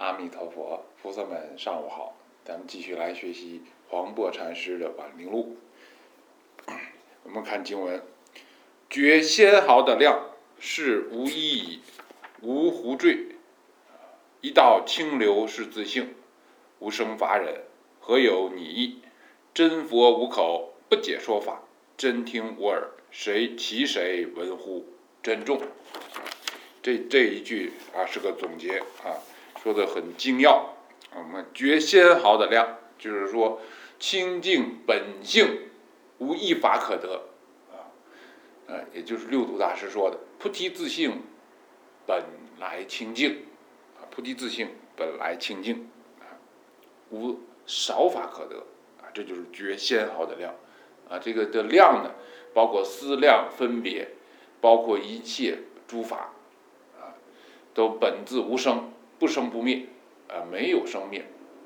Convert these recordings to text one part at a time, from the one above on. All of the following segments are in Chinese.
阿弥陀佛，菩萨们上午好，咱们继续来学习黄檗禅师的晚明录。我们看经文：觉纤毫的量，是无一矣，无胡坠。一道清流是自性，无生法忍，何有拟意？真佛无口，不解说法，真听无耳，其谁闻乎？珍重。这一句是个总结说的很精要。我们觉纤毫的量，就是说清净本性无一法可得也就是六祖大师说的菩提自性本来清净菩提自性本来清净无少法可得这就是觉纤毫的量这个的量呢，包括思量分别，包括一切诸法都本自无生，不生不灭没有生灭，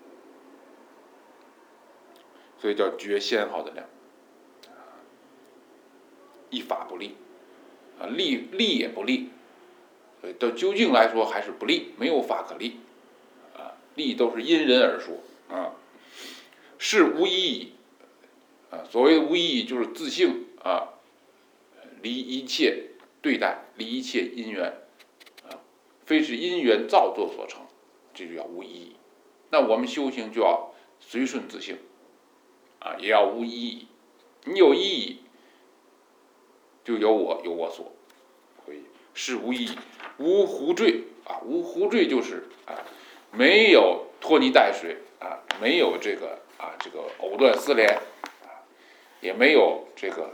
所以叫觉纤毫的量一法不立立也不立，所以到究竟来说还是不立，没有法可立立都是因人而说是无一矣所谓无一矣就是自性离一切对待，离一切因缘非是因缘造作所成，这就叫无一矣。那我们修行就要随顺自性也要无一矣。你有一矣，就有我所，所以是无一矣。无胡坠无胡坠就是没有拖泥带水没有这个藕断丝连也没有这个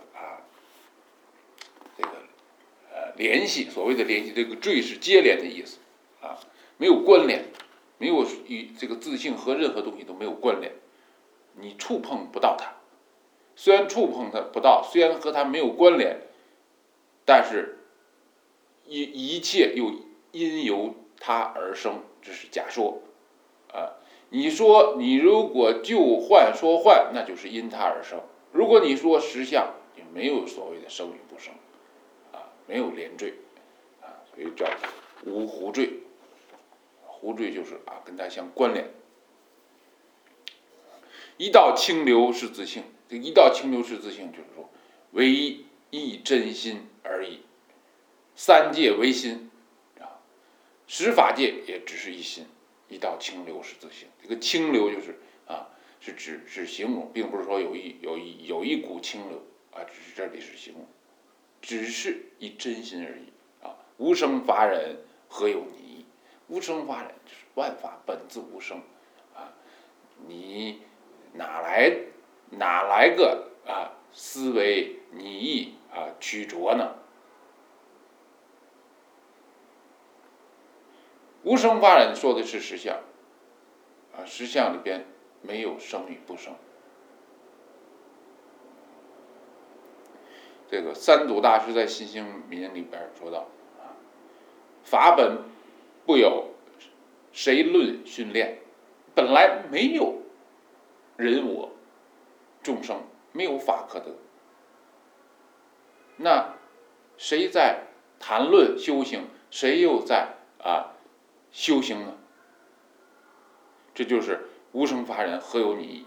联系，所谓的联系，这个坠是接连的意思没有关联，没有与这个自性和任何东西都没有关联，你触碰不到它，虽然触碰它不到，虽然和它没有关联，但是一切又因由它而生，这是假说你说你如果就幻说幻，那就是因它而生，如果你说实相，也没有所谓的生与不生没有连缀所以叫无胡坠。胡坠就是跟它相关联。一道清流是自性，这一道清流是自性，就是说唯一真心而已。三界唯心十法界也只是一心。一道清流是自性，这个清流就是是指是形容，并不是说有一股清流只是这里是形容，只是一真心而已无生法忍，何有拟意？无生法忍就是万法本自无生你哪来个思维拟意曲折呢？无生法忍说的是实相实相里边没有生与不生。这个三祖大师在心性民里边说到法本不有，谁论训练？本来没有人我众生，没有法可得，那谁在谈论修行？谁又在修行呢？这就是无生法忍，何有拟意？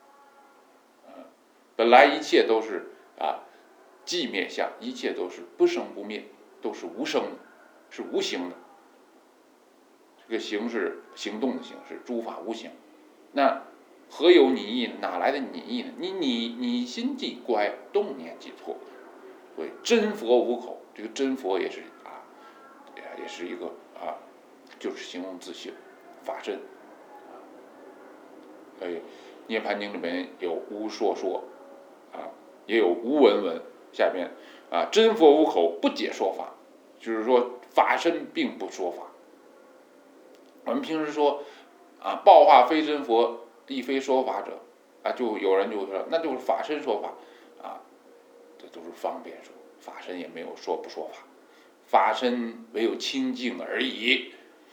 本来一切都是寂灭相，一切都是不生不灭，都是无生的，是无形的。这个形是行动的形，是诸法无形。那何有拟意？哪来的拟意呢？你心即乖，动念即错。所以真佛无口，这个真佛也是也是一个就是形容自性法身所以涅槃经里面有无说说也有无闻闻。下面真佛无口，不解说法，就是说法身并不说法。我们平时说报化非真佛，亦非说法者就有人就会说那就是法身说法这都是方便说，法身也没有说不说法，法身唯有清净而已。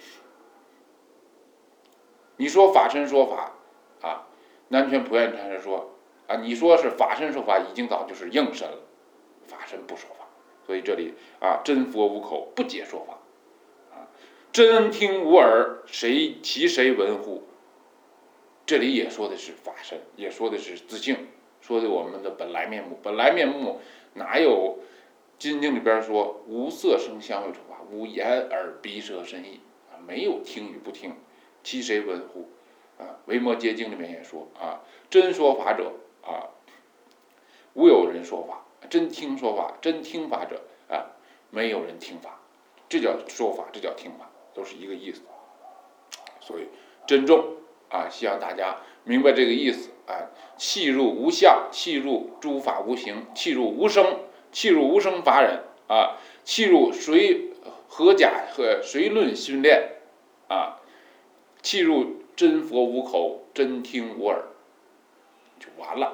你说法身说法南拳普愿禅师说你说是法身说法，已经早就是应身了，法身不说法。所以这里真佛无口，不解说法真听无耳，其谁闻乎？这里也说的是法身，也说的是自性，说的我们的本来面目。本来面目哪有经里边说无色声香味触法，无眼耳鼻舌身意啊，没有听与不听，其谁闻乎？啊，维摩诘经里面也说啊，真说法者啊，无有人说法；真听说法，真听法者啊，没有人听法。这叫说法，这叫听法，都是一个意思。所以珍重啊，希望大家明白这个意思啊。契入无相，契入诸法无形，契入无声，契入无声法忍啊，契入随合假和随论训练啊，契入真佛无口，真听无耳，就完了。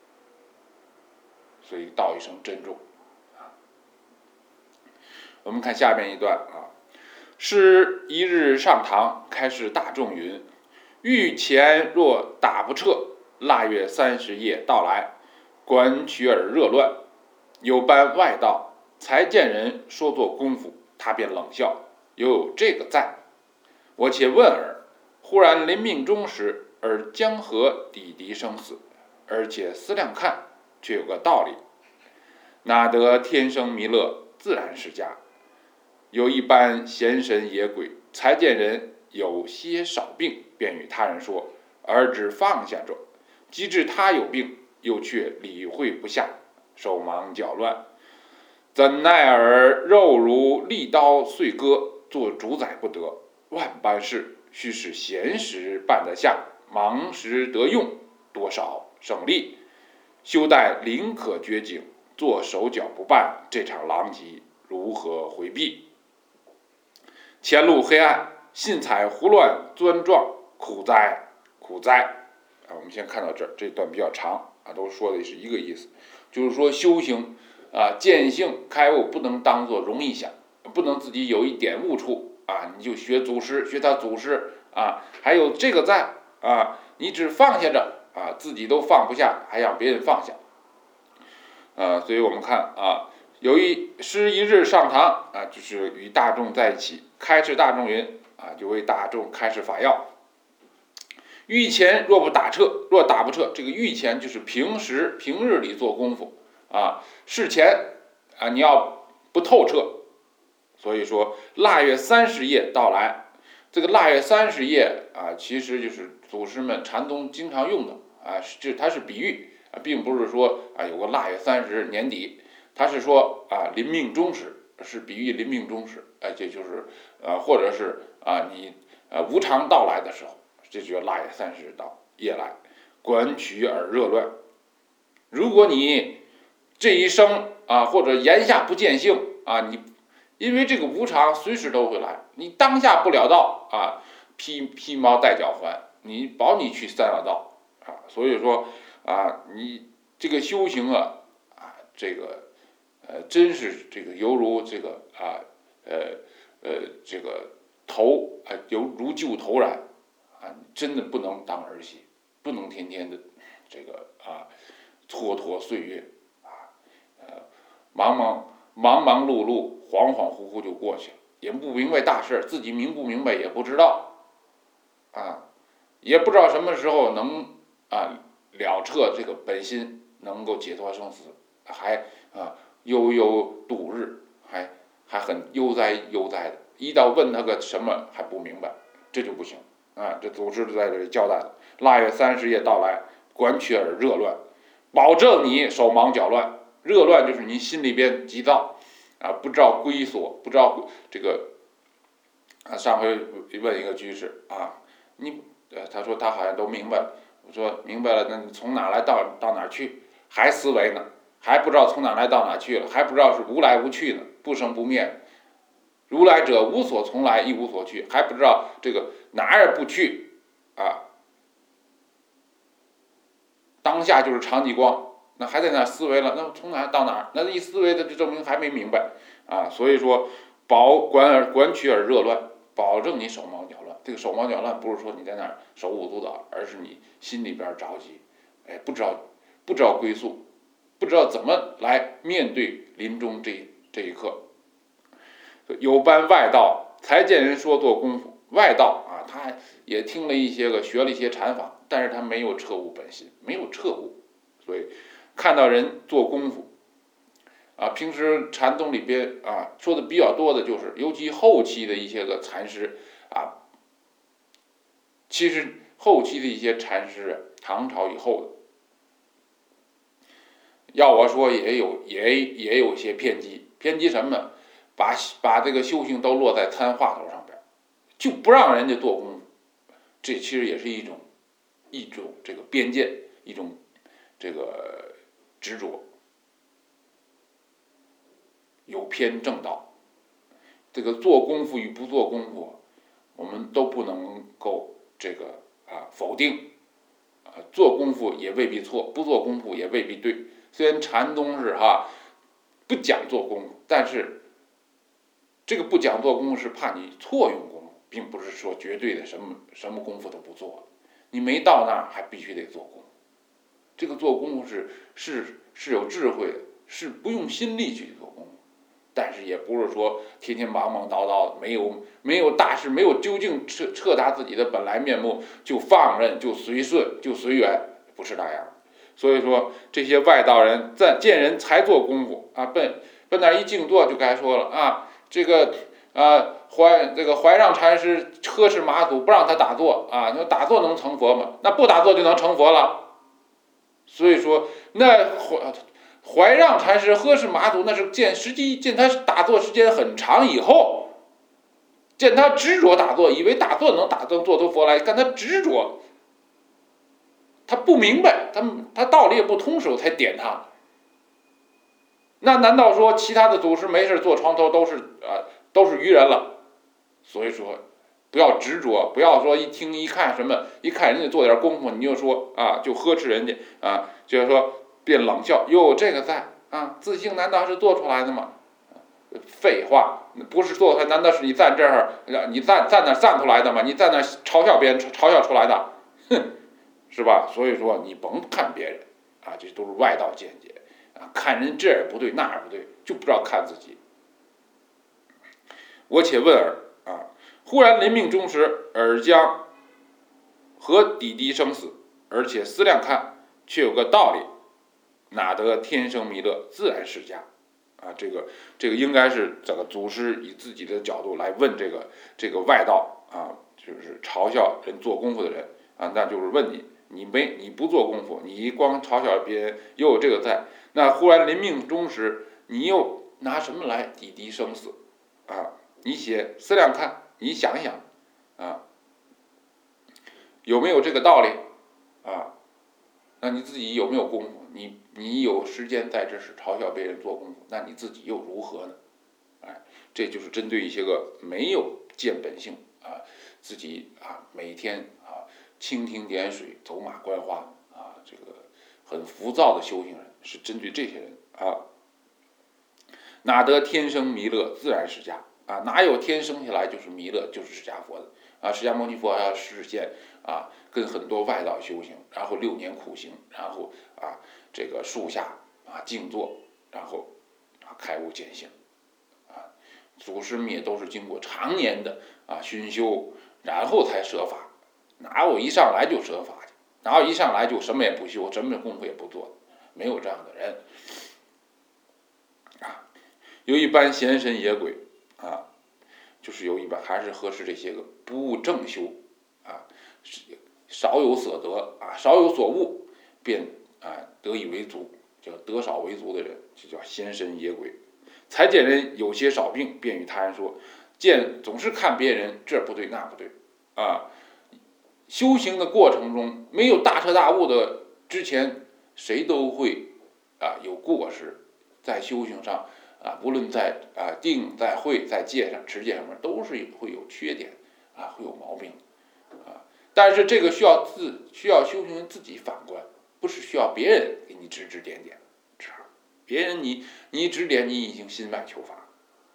所以道一声珍重啊。我们看下面一段啊。师一日上堂，开示大众云：欲前若打不彻，腊月30夜到来，观取而热乱。有般外道，才见人说做功夫，他便冷笑，有这个在。我且问耳：忽然临命终时，而将何抵敌生死？而且思量看，却有个道理。哪得天生弥勒，自然是家。有一般闲神野鬼，才见人有些少病，便与他人说，而只放下着。及至他有病，又却理会不下，手忙脚乱。怎奈尔肉如利刀碎割，做主宰不得。万般事，须是闲时办得下，忙时得用，多少省力。休待临可绝境，做手脚不办，这场狼藉如何回避？前路黑暗，信彩胡乱钻撞，苦哉苦哉！啊，我们先看到这儿，这段比较长啊，都说的是一个意思，就是说修行啊，见性开悟不能当做容易想，不能自己有一点悟处啊，你就学祖师，学他祖师啊，还有这个在啊，你只放下着啊，自己都放不下，还让别人放下啊，所以我们看啊。有一师一日上堂啊，就是与大众在一起，开示大众云啊，就为大众开示法要。欲前若不打彻，若打不彻，这个欲前就是平日里做功夫啊，事前啊你要不透彻。所以说腊月30夜到来，这个腊月30夜啊，其实就是祖师们禅宗经常用的啊，它是比喻啊，并不是说啊有个腊月30年底。他是说啊，临命终时，是比喻临命终时，这就是或者是啊你无常到来的时候，这就叫腊月30到夜来，观取而热乱。如果你这一生啊，或者言下不见性啊，你因为这个无常随时都会来，你当下不了道啊，披毛戴脚环，你保你去三了道啊。所以说啊，你这个修行啊这个。真是这个犹如这个这个头犹如旧头然啊，真的不能当儿戏，不能天天的这个蹉跎岁月啊，忙忙碌碌，恍恍惚惚就过去了，也不明白大事，自己明不明白也不知道啊，也不知道什么时候能了彻这个本心，能够解脱生死，还悠悠度日，还很悠哉的，一到问他个什么还不明白，这就不行啊！这祖师在这里交代了，腊月30夜到来，观取而热乱，保证你手忙脚乱。热乱就是你心里边急躁啊，不知道归所，不知道这个上回问一个居士啊，他说他好像都明白了，我说明白了，那你从哪来到哪去？还思维呢？还不知道从哪来到哪去了，还不知道是无来无去呢，不生不灭。如来者无所从来，亦无所去，还不知道这个哪儿也不去啊。当下就是常寂光，那还在那思维了，那从哪到哪？那一思维的就证明还没明白啊。所以说，观取而热乱，保证你手忙脚乱。这个手忙脚乱不是说你在那儿手舞足蹈，而是你心里边着急，不知道归宿。不知道怎么来面对临终这一刻，有般外道才见人说做功夫，外道啊，他也听了一些个，学了一些禅法，但是他没有彻悟本心，没有彻悟，所以看到人做功夫啊，平时禅宗里边啊说的比较多的就是，尤其后期的一些个禅师啊，其实后期的一些禅师啊，唐朝以后的，要我说也有些偏激，偏激什么呢？把这个修行都落在参话头上边，就不让人家做功夫，这其实也是一种这个边界，一种这个执着，有偏正道。这个做功夫与不做功夫，我们都不能够这个否定。做功夫也未必错，不做功夫也未必对。虽然禅宗是不讲做功夫，但是这个不讲做功夫是怕你错用功夫，并不是说绝对的什么功夫都不做。你没到那儿还必须得做功夫。这个做功夫是有智慧的，是不用心力去做功夫。但是也不是说天天忙忙叨叨的，没有大事，没有究竟彻达自己的本来面目，就放任，就随顺，就随缘，不是那样。所以说这些外道人见人才做功夫啊，奔那一静坐就该说了啊，这个怀让禅师呵斥马祖不让他打坐啊，你说打坐能成佛吗？那不打坐就能成佛了。所以说那怀让禅师呵斥马祖，那是实际见他打坐时间很长以后，见他执着打坐，以为打坐能做出佛来，看他执着，他不明白，他道理也不通时候才点他。那难道说其他的祖师没事坐床头都是愚人了？所以说不要执着，不要说一听一看人家做点功夫，你就说就呵斥人家就是说变冷笑，哟，这个在自性难道是做出来的吗？废话，不是做出来，难道是你站这儿，你站那站出来的吗？你站那嘲笑别人，嘲笑出来的，哼，是吧？所以说你甭看别人这都是外道见解看人这儿不对那儿不对，就不知道看自己。我且问尔忽然临命终时，尔将何抵敌生死？而且思量看，却有个道理，哪得天生弥勒，自然是家这个应该是这个祖师以自己的角度来问这个外道就是嘲笑人做功夫的人那就是问你不做功夫，你光嘲笑别人，又有这个在，那忽然临命终时，你又拿什么来抵敌生死你思量看，你想一想有没有这个道理那你自己有没有功夫？你有时间在这时嘲笑别人做功夫，那你自己又如何呢？这就是针对一些个没有见本性自己每天蜻蜓点水，走马观花这个很浮躁的修行人，是针对这些人哪得天生弥勒，自然是家哪有天生下来就是弥勒，就是释迦佛的释迦牟尼佛要实现跟很多外道修行，然后6年苦行，然后这个树下静坐，然后开悟见性祖师们也都是经过常年的熏修，然后才舍法，哪有一上来就舍法去？哪有一上来就什么也不修，什么功夫也不做？没有这样的人有一般闲神野鬼就是有一般还是呵斥这些个不务正修少有所得少有所悟，便得以为足，叫得少为足的人，就叫闲神野鬼。才见人有些少病，便与他人说，总是看别人这不对那不对修行的过程中，没有大彻大悟的之前，谁都会有过失，在修行上无论在定、在慧、在戒上、持戒上面，都是会有缺点会有毛病但是这个需要修行人自己反观，不是需要别人给你指指点点。别人你指点，你已经心外求法。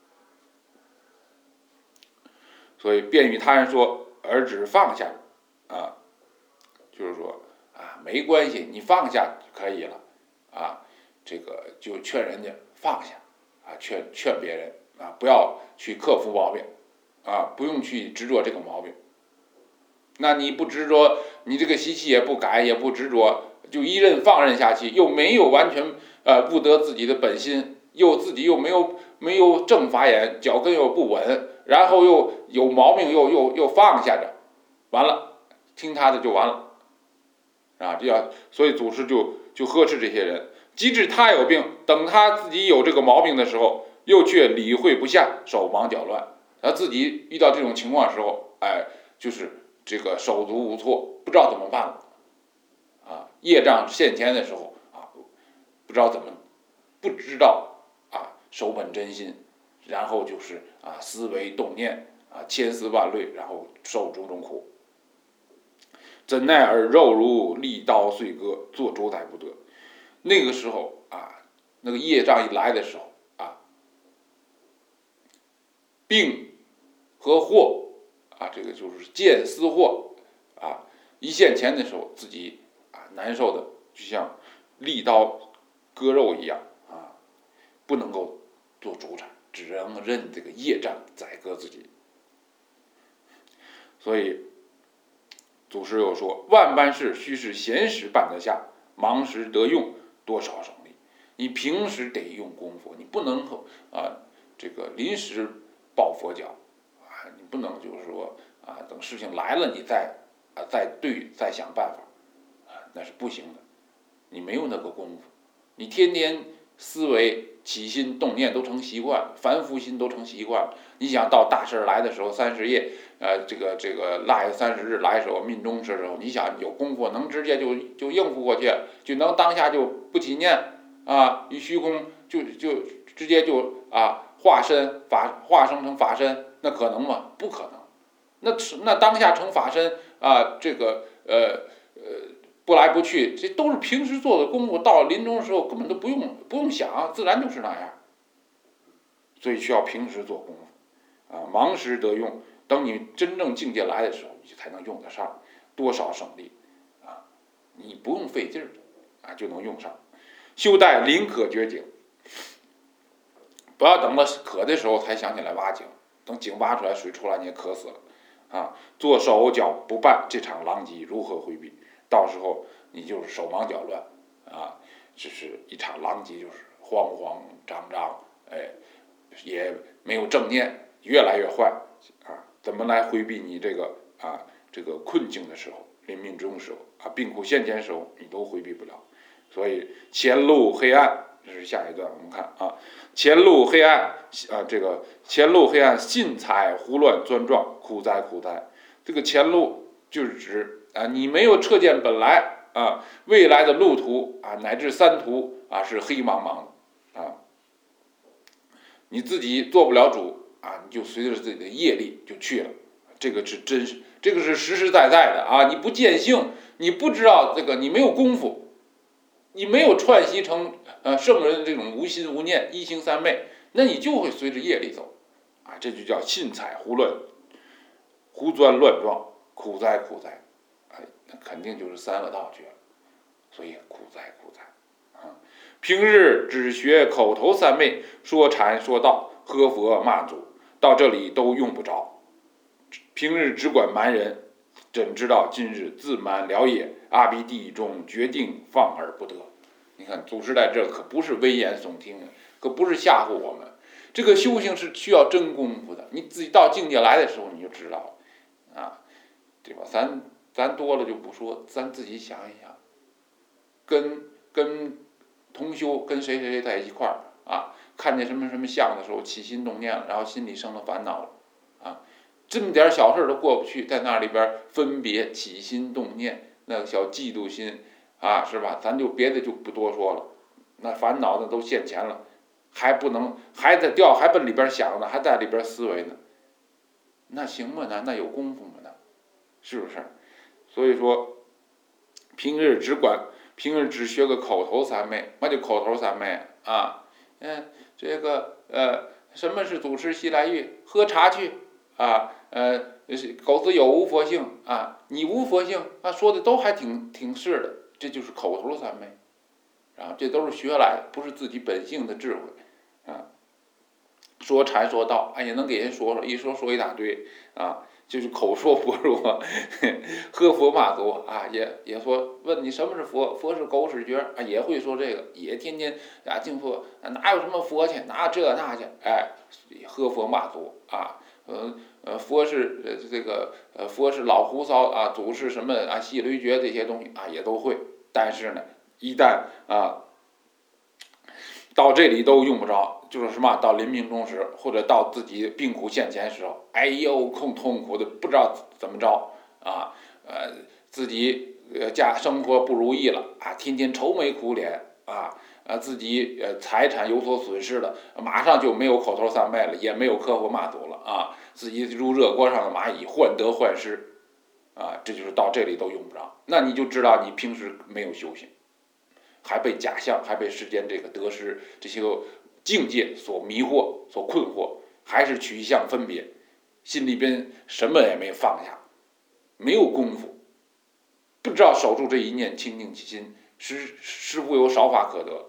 所以便与他人说，而只放下就是说没关系，你放下就可以了这个就劝人家放下劝别人不要去克服毛病不用去执着这个毛病。那你不执着，你这个习气也不改，也不执着，就一任放任下去，又没有完全悟得自己的本心，自己又没有正法眼，脚跟又不稳，然后又有毛病又放下着，完了听他的就完了所以祖师就呵斥这些人，即使他有病，等他自己有这个毛病的时候，又却理会不下，手忙脚乱。他自己遇到这种情况的时候，就是这个手足无措，不知道怎么办了业障现前的时候不知道守本真心，然后就是思维动念千丝万缕，然后受种种苦。怎奈而肉如利刀碎割，作周载不得。那个时候那个业障一来的时候病和祸这个就是见思祸一现前的时候，自己难受的就像利刀割肉一样不能够做主宰，只能任这个业障宰割自己。所以祖师又说，万般事须是闲时办得下，忙时得用，多少省力。你平时得用功夫，你不能这个临时抱佛脚你不能就是说等事情来了你再想办法那是不行的。你没有那个功夫，你天天思维起心动念都成习惯，凡夫心都成习惯了。你想到大事来的时候，30夜这个腊月30日来的时候，命中的时候，你想有功夫能直接就应付过去，就能当下就不起念与虚空就直接就化生成法身，那可能吗？不可能。那当下成法身这个不来不去，这都是平时做的功夫，到临终的时候根本都不用想，自然就是那样。所以需要平时做功夫忙时得用，等你真正境界来的时候，你才能用得上，多少省力你不用费劲就能用上。休待临渴掘井，不要等到渴的时候才想起来挖井，等井挖出来水出来你也渴死了做手脚不办，这场狼藉如何回避？到时候你就是手忙脚乱只是一场狼藉，就是慌慌张张也没有正念，越来越坏怎么来回避你这个困境的时候，临命终的时候病苦现前的时候，你都回避不了。所以前路黑暗，这是下一段我们看前路黑暗这个前路黑暗，信财胡乱钻撞，苦哉苦哉。这个前路就是指你没有彻见本来未来的路途乃至三途是黑茫茫的你自己做不了主你就随着自己的业力就去了。这个是真实，这个是实实在在的你不见性，你不知道这个，你没有功夫，你没有串习成圣人这种无心无念一行三昧，那你就会随着业力走这就叫信财胡钻乱撞，苦哉苦哉那肯定就是三恶道去了。所以苦哉苦哉平日只学口头三昧，说禅说道，喝佛骂祖，到这里都用不着。平日只管瞒人，怎知道今日自瞒了也？阿鼻地中决定放而不得。你看祖师在这可不是危言耸听可不是吓唬我们。这个修行是需要真功夫的，你自己到境界来的时候你就知道对吧？咱多了就不说，咱自己想一想，跟同修跟谁在一块儿看见什么相的时候起心动念了，然后心里生了烦恼了这么点小事都过不去，在那里边分别起心动念，那个小嫉妒心是吧？咱就别的就不多说了，那烦恼呢都现前了，还奔里边想呢，还在里边思维呢，那行吗？那有功夫吗？那是不是？所以说平日只学个口头三昧，嘛就口头三昧这个什么是祖师西来玉？喝茶去狗子有无佛性你无佛性说的都还挺是的，这就是口头三昧这都是学来的，不是自己本性的智慧说说禅说道，也能给人说一说一大堆啊，就是口说般若，喝佛骂祖啊，也说问你什么是佛，佛是狗屎觉啊，也会说这个，也天天敬佛，哪有什么佛去，哪有这那去，喝佛骂祖啊，佛是佛是老胡骚啊，祖是什么细驴角这些东西也都会，但是呢，一旦到这里都用不着，就是什么到临命终时，或者到自己病苦现前时候，痛苦的不知道怎么着自己生活不如意了天天愁眉苦脸自己财产有所损失了，马上就没有口头三昧了，也没有磕佛骂祖了自己如热锅上的蚂蚁，患得患失这就是到这里都用不着，那你就知道你平时没有修行。还被假象，还被世间这个得失这些个境界所迷惑、所困惑，还是取向分别，心里边什么也没放下，没有功夫，不知道守住这一念清净其心，师傅有少法可得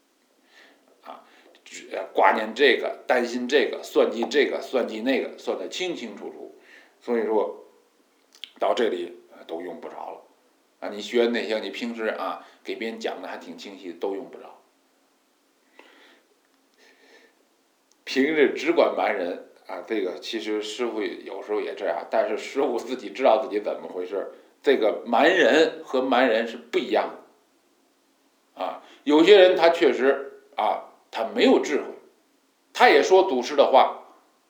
挂念这个，担心这个，算计这个，算计那个，算得清清楚楚，所以说到这里都用不着了。你学那些你平时给别人讲的还挺清晰的，都用不着。平日只管瞒人这个其实师傅有时候也这样，但是师傅自己知道自己怎么回事，这个瞒人和瞒人是不一样的有些人他确实他没有智慧，他也说祖师的话，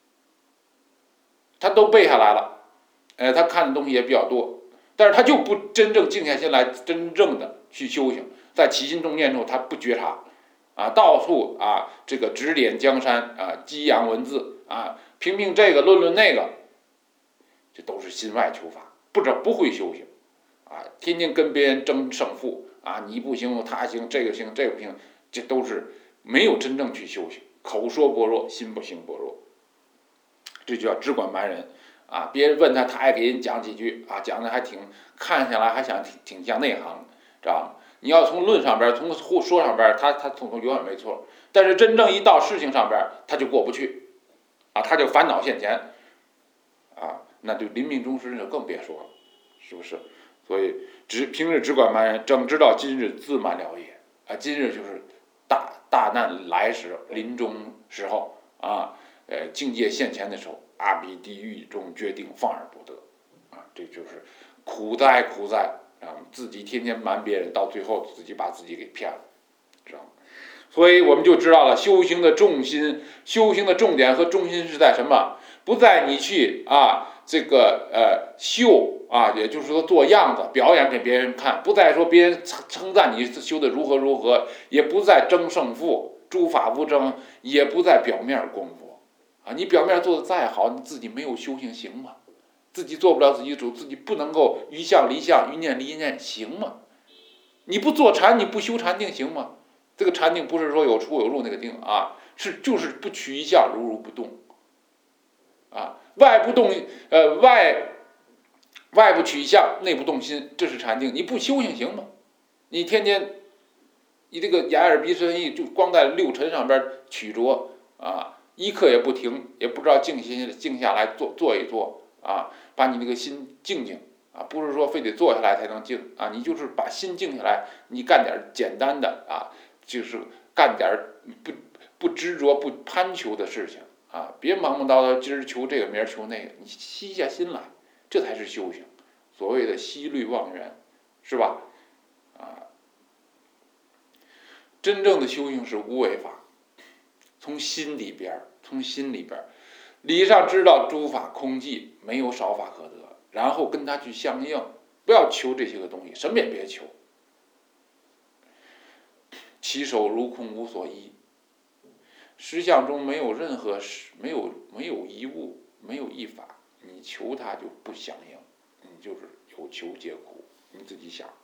他都背下来了，他看的东西也比较多。但是他就不真正静下心来，真正的去修行，在起心动念中，他不觉察，到处这个指点江山激扬文字评这个论那个，这都是心外求法，不会修行天天跟别人争胜负你不行他行，这个行这个不行，这都是没有真正去修行，口说般若，心不行般若，这就叫只管瞒人。别人问他，他还给人讲几句讲的还看下来还挺像内行，知道吗？你要从论上边，从说上边，他永远没错，但是真正一到事情上边，他就过不去他就烦恼现前那就临命终时就更别说了，是不是？所以平日只管瞒人，正知道今日自瞒了也今日就是大难来时，临终时候境界现前的时候，阿鼻地狱中决定放而不得这就是苦哉苦哉自己天天瞒别人，到最后自己把自己给骗了，知道吗？所以我们就知道了修行的重心，修行的重点和中心是在什么？不在你去这个秀也就是说做样子表演给别人看，不在说别人称赞你修的如何，也不在争胜负，诸法无争，也不在表面功夫你表面做的再好，你自己没有修行行吗？自己做不了自己主，自己不能够于相离相，于念离念，行吗？你不做禅，你不修禅定行吗？这个禅定不是说有出有入那个定就是不取一相，如不动外不动外不取相，内不动心，这是禅定。你不修行行吗？你天天你这个眼耳鼻舌身意就光在六尘上边取着一刻也不停，也不知道静下来坐一坐把你那个心静不是说非得坐下来才能静你就是把心静下来，你干点简单的就是干点不执着不攀求的事情别忙忙叨叨今儿求这个明儿求那个，你息下心来，这才是修行。所谓的息虑忘缘，是吧真正的修行是无为法，从心里边，理上知道诸法空寂，没有少法可得，然后跟他去相应，不要求这些个东西，什么也别求。其手如空无所依，实相中没有任何没有一物，没有一法，你求它就不相应，你就是有求皆苦，你自己想。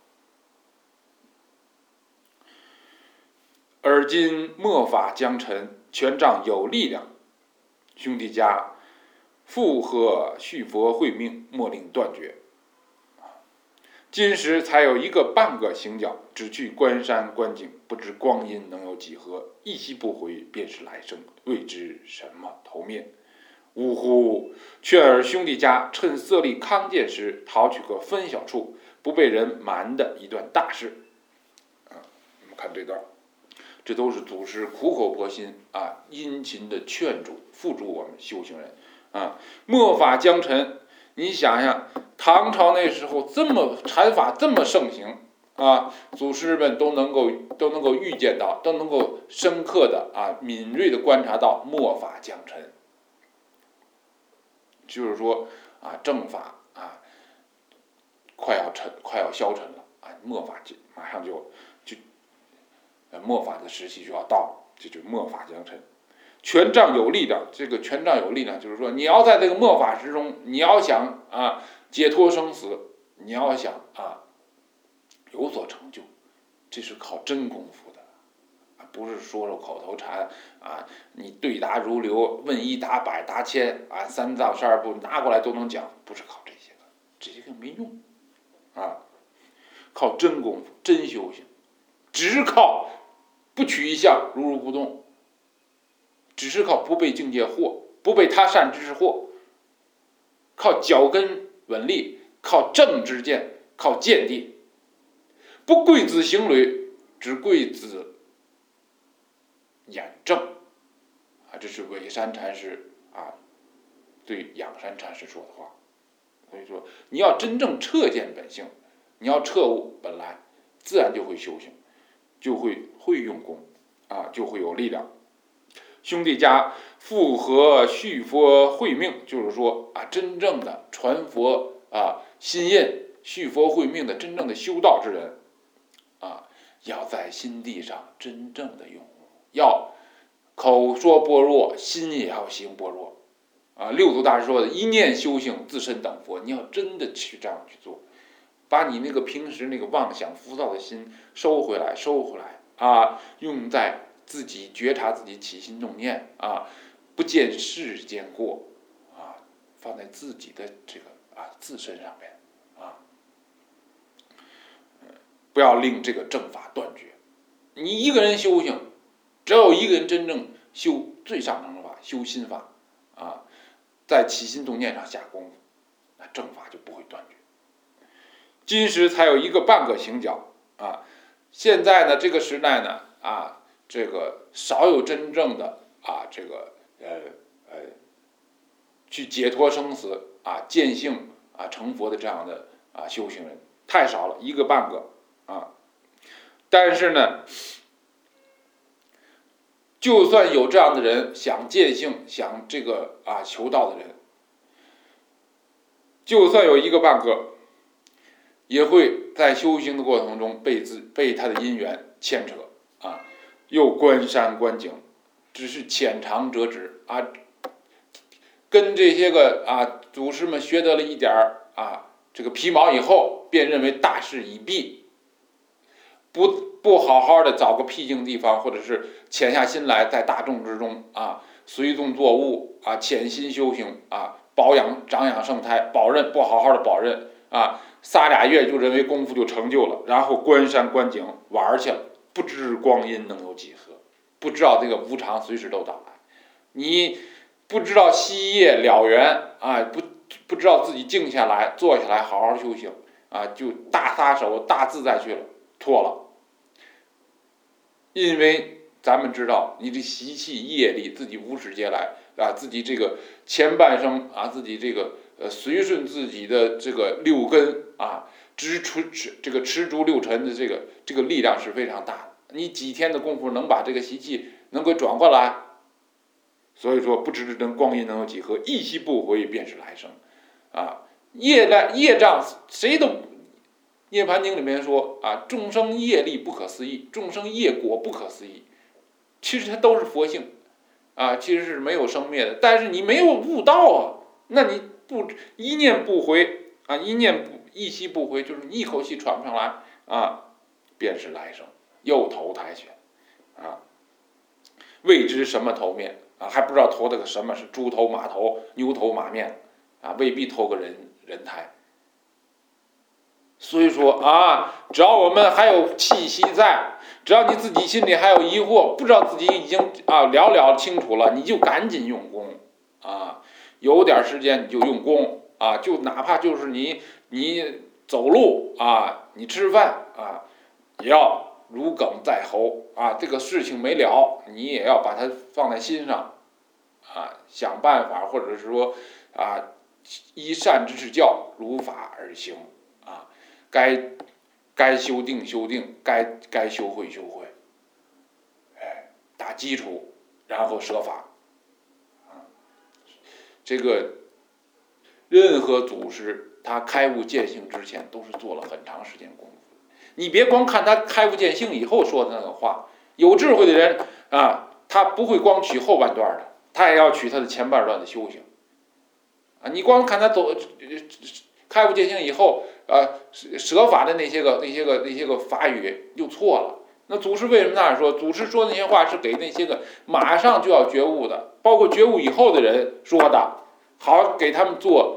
而今末法将沉，权杖有力量，兄弟家复合续佛慧命，莫令断绝。 今时才有一个半个行脚，只去观山观景，不知光阴能有几何？一夕不回，便是来生，未知什么头面。呜呼！劝儿兄弟家，趁色力康健时，讨取个分晓处，不被人瞒的一段大事。我们看这段，这都是祖师苦口婆心殷勤的劝阻、辅助我们修行人末法将沉。你想想，唐朝那时候禅法这么盛行祖师们都能够预见到，都能够深刻的敏锐的观察到末法将沉。就是说正法快要消沉了末法马上就末法的时期就要到了，这就是末法将沉。权杖有力量，这个权杖有力量，就是说你要在这个末法之中，你要想解脱生死，你要想有所成就，这是靠真功夫的不是说口头禅你对答如流，问一答百答千3到12步拿过来都能讲，不是靠这些个，这些个没用靠真功夫、真修行，只是靠不取一相，如如不动，只是靠不被境界惑，不被他善知识惑，靠脚跟稳立，靠正知见，靠见地，不贵子行履，只贵子眼正这是韦山禅师对仰山禅师说的话。所以说，你要真正彻见本性，你要彻悟本来，自然就会修行，就会用功就会有力量。兄弟家复合续佛慧命，就是说真正的传佛心印、续佛慧命的真正的修道之人要在心地上真正的用功，要口说般若，心也要行般若六祖大师说的一念修行，自身等佛，你要真的去这样去做，把你那个平时那个妄想浮躁的心收回来用在自己觉察自己起心动念不见世间过放在自己的这个自身上面不要令这个正法断绝。你一个人修行，只要有一个人真正修最上乘法，修心法在起心动念上下功夫，那正法就不会断绝。今时才有一个半个行脚现在呢这个时代呢这个少有真正的这个去解脱生死见性成佛的这样的修行人太少了，一个半个但是呢，就算有这样的人想见性，想这个求道的人，就算有一个半个，也会在修行的过程中被他的因缘牵扯又观山观景，只是浅尝辄止跟这些个祖师们学得了一点这个皮毛以后，便认为大势已毕，不好好的找个僻静地方，或者是潜下心来，在大众之中随众作物潜心修行长养圣胎，不好好的保任3俩月就认为功夫就成就了，然后观山观景玩去了，不知光阴能有几何，不知道这个无常随时都到来，你不知道息业了缘不知道自己静下来坐下来好好修行就大撒手大自在去了，错了。因为咱们知道你这习气业力自己无始劫来自己这个前半生自己这个随顺自己的这个六根这个持足六尘的这个力量是非常大的，你几天的功夫能把这个习气能给转过来，所以说不知光阴能有几何，一夕不回便是来生业障谁都涅槃经里面说众生业力不可思议，众生业果不可思议，其实它都是佛性其实是没有生灭的，但是你没有悟道那你一念不回一息不回，就是你一口气喘不上来便是来生，又投胎去未知什么头面还不知道投的个什么，是猪头马头牛头马面未必投个人胎。 所以说啊，只要我们还有气息在，只要你自己心里还有疑惑，不知道自己已经了清楚了，你就赶紧用功啊，有点时间你就用功啊，就哪怕就是你走路啊，你吃饭啊，也要如鲠在喉啊，这个事情没了，你也要把它放在心上啊，想办法，或者是说啊，依善之教，如法而行啊，该修订修订，该修会修会，哎，打基础，然后设法啊，这个任何祖师他开悟见性之前都是做了很长时间功夫。你别光看他开悟见性以后说的那个话，有智慧的人啊，他不会光取后半段的，他也要取他的前半段的修行啊。你光看他开悟见性以后舍法的那些个法语就错了。那祖师为什么那样说？祖师说那些话是给那些个马上就要觉悟的，包括觉悟以后的人说的，好给他们做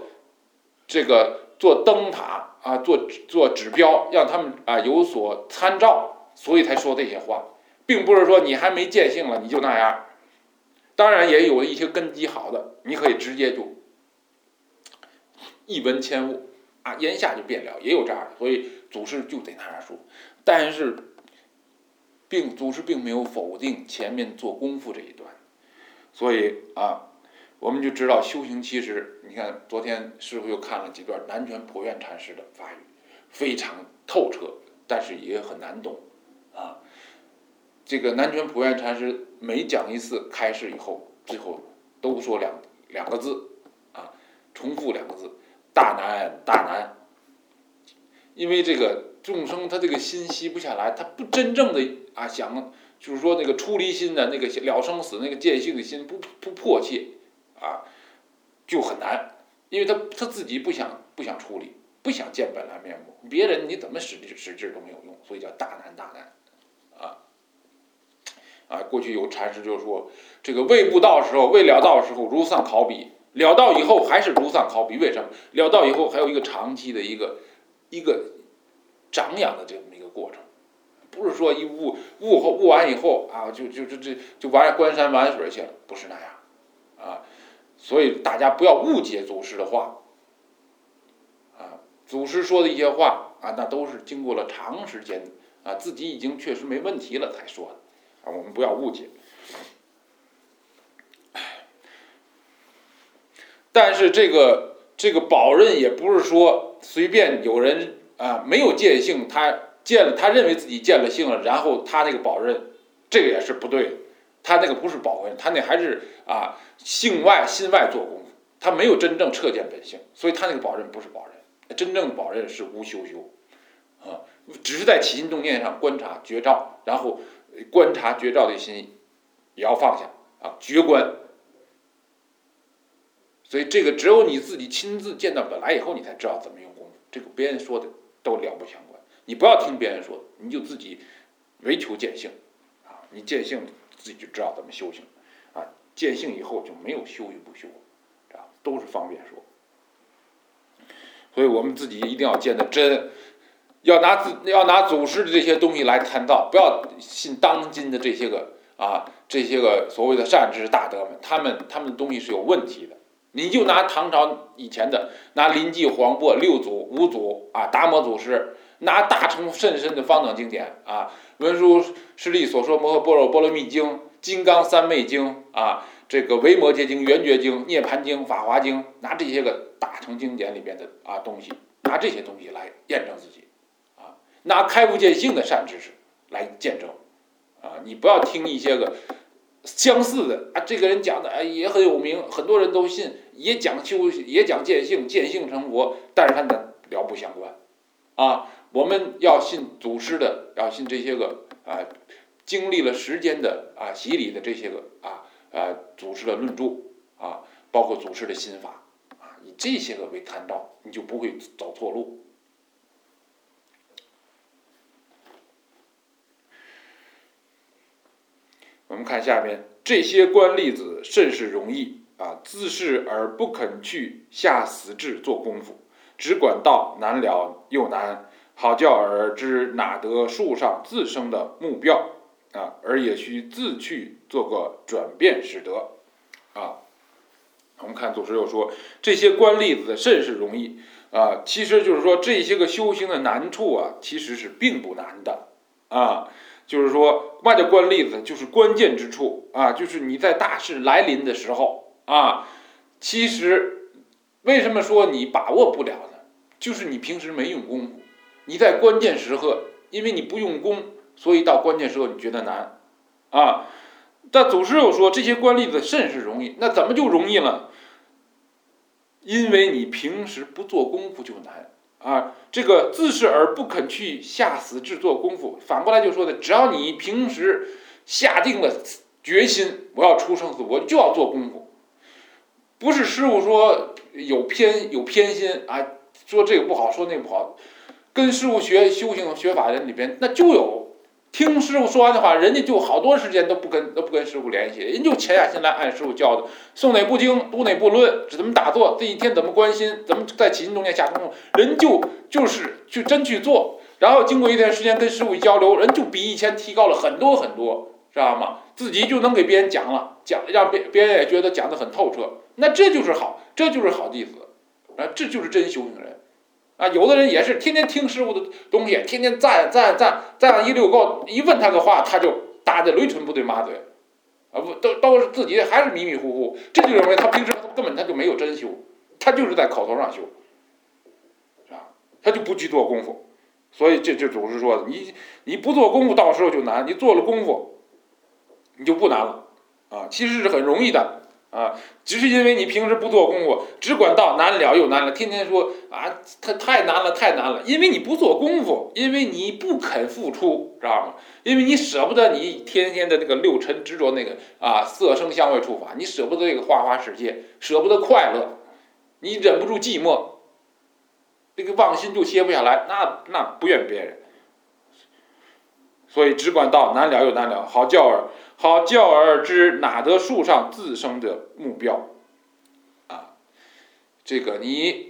灯塔啊，做指标，让他们有所参照，所以才说这些话，并不是说你还没见性了你就那样。当然也有一些根基好的，你可以直接就一文千物啊，言下就变了，也有这样的，所以祖师就得那样说。但是祖师并没有否定前面做功夫这一段，所以我们就知道修行其实，你看昨天师傅又看了几段南拳普愿禅师的法语，非常透彻，但是也很难懂啊。这个南拳普愿禅师每讲一次开示以后，最后都说两个字啊，重复两个字，大难大难。因为这个众生他这个心息不下来，他不真正的想，就是说那个出离心的那个了生死那个见性的心不迫切就很难，因为他自己不想处理，不想见本来面目，别人你怎么使劲都没有用，所以叫大难大难过去有禅师就说，这个未悟道时候，未了道时候如丧考妣，了道以后还是如丧考妣，为什么？了道以后还有一个长期的一个长养的这么一个过程，不是说一悟完以后就玩观山玩水去了，不是那样所以大家不要误解祖师的话祖师说的一些话那都是经过了长时间自己已经确实没问题了才说的我们不要误解。但是这个宝刃也不是说随便有人没有见性，他认为自己见了性了，然后他那个宝刃，这个也是不对的。他那个不是宝刃，他那还是心外做功夫，他没有真正彻见本性，所以他那个宝刃不是宝刃，真正的宝刃是无修只是在起心动念上观察觉照，然后观察觉照的心也要放下觉观。所以这个只有你自己亲自见到本来以后，你才知道怎么用功夫。这个别人说的都了不相关，你不要听别人说的，你就自己唯求见性你见性自己就知道怎么修行见性以后就没有修与不修都是方便说。所以我们自己一定要见得真，要拿祖师的这些东西来谈道，不要信当今的这些个所谓的善知识大德们，他们的东西是有问题的。你就拿唐朝以前的，拿临济、黄檗、六祖、五祖达摩祖师，拿大乘甚深的方等经典文殊师利所说摩诃般若波罗蜜经、金刚三昧经这个维摩诘经、圆觉经、涅盘经、法华经，拿这些个大乘经典里边的东西，拿这些东西来验证自己拿开悟见性的善知识来见证你不要听一些个相似的这个人讲的也很有名，很多人都信，也讲见性，见性成佛，但是他们了不相关我们要信祖师的，要信这些个经历了时间的洗礼的这些个祖师的论著包括祖师的心法以这些个为参照，你就不会走错路。我们看下面，这些官吏子甚是容易自恃而不肯去下死志做功夫，只管道难了又难， 好教而知哪得树上自生的目标啊，而也需自去做个转变使得啊。我们看祖师又说，这些观例子甚是容易啊，其实就是说这些个修行的难处啊，其实是并不难的啊。就是说，嘛叫观例子，就是关键之处啊，就是你在大事来临的时候啊，其实为什么说你把握不了呢？就是你平时没用功夫，你在关键时刻，因为你不用功，所以到关键时候你觉得难啊。但祖师又说，这些观例子甚是容易，那怎么就容易了？因为你平时不做功夫就难啊。这个自是而不肯去下死志做功夫，反过来就说的，只要你平时下定了决心，我要出生死，我就要做功夫。不是师傅说有偏心啊，说这个不好，说那个不好。跟师傅学修行学法人里边，那就有听师傅说完的话，人家就好多时间都不跟师傅联系，人就潜下心来按师傅教的，诵哪部经，读哪部论，怎么打坐，这一天怎么观心，怎么在起心动念下功夫，人就是去真去做，然后经过一段时间跟师傅一交流，人就比以前提高了很多很多，知道吗？自己就能给别人讲了，让别人也觉得讲得很透彻，那这就是好弟子啊，这就是真修行人。啊，有的人也是天天听师傅的东西，天天赞一溜够，一问他个话，他就打得驴唇不对马嘴，啊不都是自己还是迷迷糊糊，这就认为他平时根本他就没有真修，他就是在口头上修，是吧？他就不去做功夫，所以这祖师说的，你不做功夫，到时候就难；你做了功夫，你就不难了啊，其实是很容易的。啊，只是因为你平时不做功夫，只管到难了又难了，天天说啊，它太难了，因为你不做功夫，因为你不肯付出，知道吗？因为你舍不得你天天的那个六尘执着那个啊色声香味触法，你舍不得这个花花世界，舍不得快乐，你忍不住寂寞，这个妄心就歇不下来，那不怨别人。所以只管到难了又难了，好教而知哪得树上自生的目标啊。这个你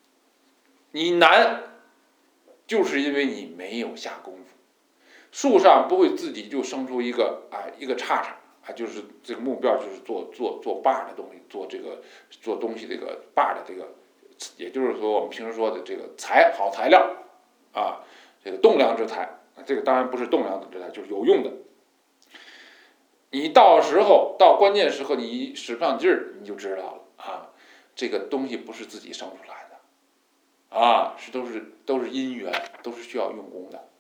难，就是因为你没有下功夫。树上不会自己就生出一个叉啊，就是这个目标就是做把的东西，做东西这个把的这个，也就是说我们平时说的这个好材料啊，这个栋梁之材。这个当然不是栋梁之材，就是有用的。你到时候到关键时候，你使不上劲儿，你就知道了啊。这个东西不是自己生出来的，啊，都是因缘，都是需要用功的。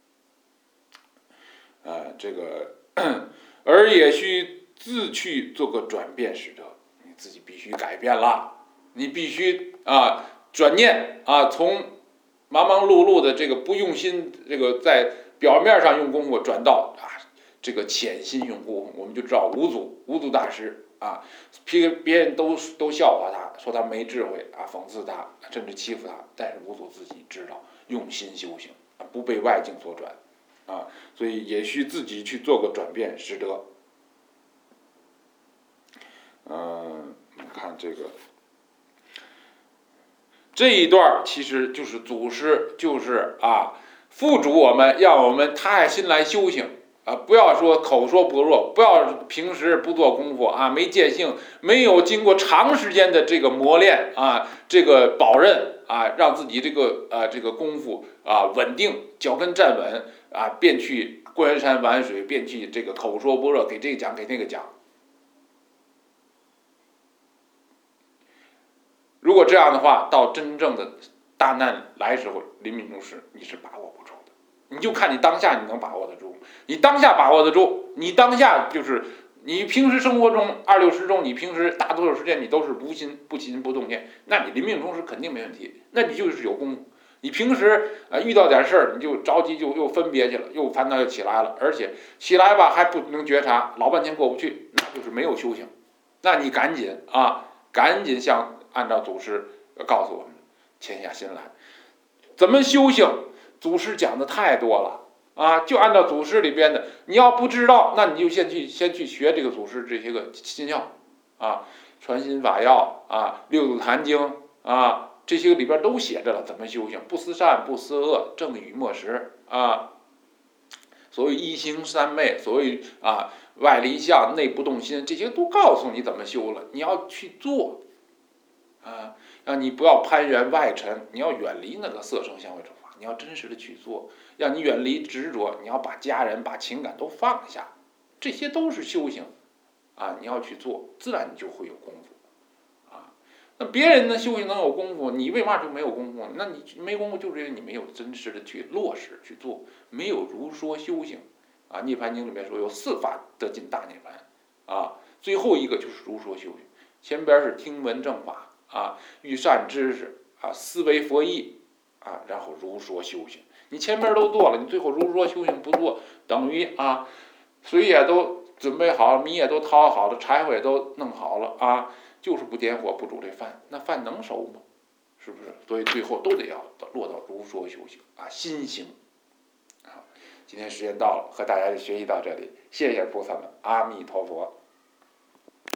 这个而也需自去做个转变使得，你自己必须改变了，你必须转念从忙忙碌碌的这个不用心，这个在表面上用功夫，转到这个潜心用功夫。我们就知道五祖大师啊，别人都笑话他，说他没智慧讽刺他，甚至欺负他，但是五祖自己知道用心修行，不被外境所转所以也需自己去做个转变使得。看这一段其实就是祖师就是付嘱我们，让我们踏下心来修行不要说口说不弱，不要平时不做功夫没见性，没有经过长时间的这个磨练这个保刃让自己这个功夫稳定，脚跟站稳便去观山玩水，便去这个口说不弱，给这个讲给那个讲。如果这样的话，到真正的大难来时候，临命终时你是把握不住的。你就看你当下你能把握得住，你当下把握得住，你当下就是你平时生活中260中，你平时大多数时间你都是不心不动念，那你临命终时肯定没问题，那你就是有功夫。你平时遇到点事儿，你就着急，就又分别去了，又烦恼又起来了，而且起来吧还不能觉察，老半天过不去，那就是没有修行。那你赶紧像按照祖师告诉我们，潜下心来，怎么修行？祖师讲的太多了就按照祖师里边的，你要不知道，那你就先去学这个祖师这些个心要传心法要六祖坛经这些里边都写着了怎么修行，不思善，不思恶，正语莫识啊。所谓一心三昧，所谓外离相，内不动心，这些都告诉你怎么修了，你要去做让你不要攀缘外尘，你要远离那个色声香味触法，你要真实的去做，让你远离执着，你要把家人把情感都放下，这些都是修行你要去做，自然你就会有功夫那别人呢修行能有功夫，你为嘛就没有功夫？那你没功夫，就是因为你没有真实的去落实去做，没有如说修行涅槃经里面说有4法得进大涅槃最后一个就是如说修行。前边是听闻正法遇善知识思维佛意然后如说修行。你前边都做了，你最后如说修行不做，等于水也都准备好了，米也都掏好了，柴火也都弄好了就是不点火不煮这饭，那饭能熟吗？是不是？所以最后都得要落到如说修行心行今天时间到了，和大家就学习到这里，谢谢菩萨们，阿弥陀佛。